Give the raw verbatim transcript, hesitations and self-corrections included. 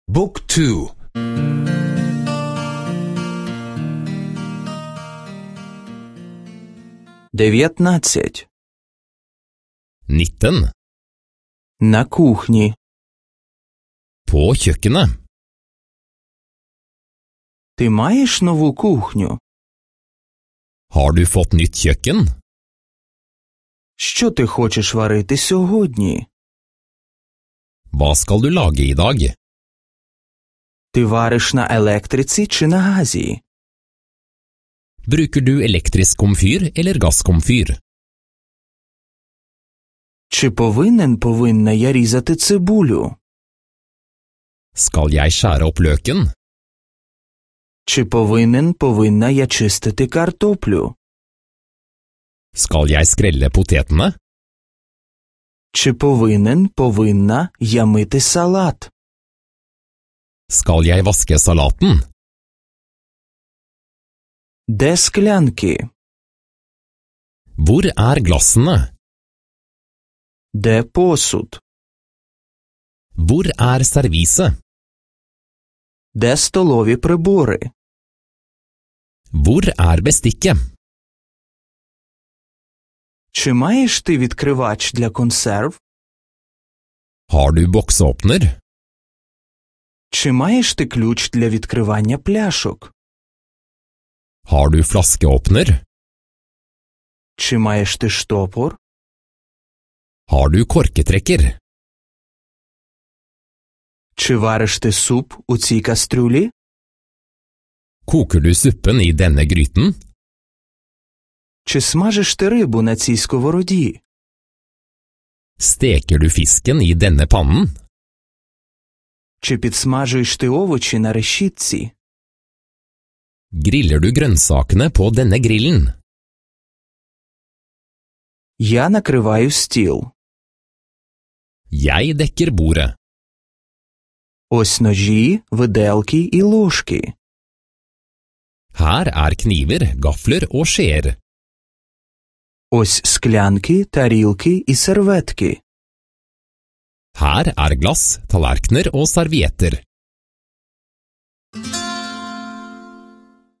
บุ๊กทู дев'ятнадцять. nitten. На кухні. På kjøkkenet. Ти маєш нову кухню? Har du fått nytt kjøkken? Що ти хочеш варити сьогодні? Hva skal du lage i dag? Ти вариш на електриці чи на газі? Bruker du elektrisk komfyr eller gasskomfyr? Чи повинен повинна я різати цибулю? Skal jeg skjære opp løken? Чи повинен повинна я чистити картоплю? Skal jeg skrelle potetene? Чи повинен повинна я мити салат? Skal jeg vaske salaten? Де склянки? Hvor er glassene? Де посуд? Hvor er serviset? Де столові прибори? Hvor er bestikket? Чи маєш ти відкривач для консерв? Har du boksåpner? Чи маєш ти ключ для відкривання пляшок? Har du flaskeåpner? Чи маєш ти штопор? Har du korketrekker? Чи вариш ти суп у цій кастрюлі? Koker du suppen i denne gryten? Чи смажиш ти рибу на цій сковороді? Steker du fisken i denne pannen? Чи підсмажуєш ти овочі на решітці? Griller du grønnsakene på denne grillen? Я накриваю стіл. Jeg dekker bordet. Ось ножі, виделки і ложки. Her er kniver, gafler og skjeer. Ось склянки, тарілки і серветки. Her er glass, tallerkener og servietter.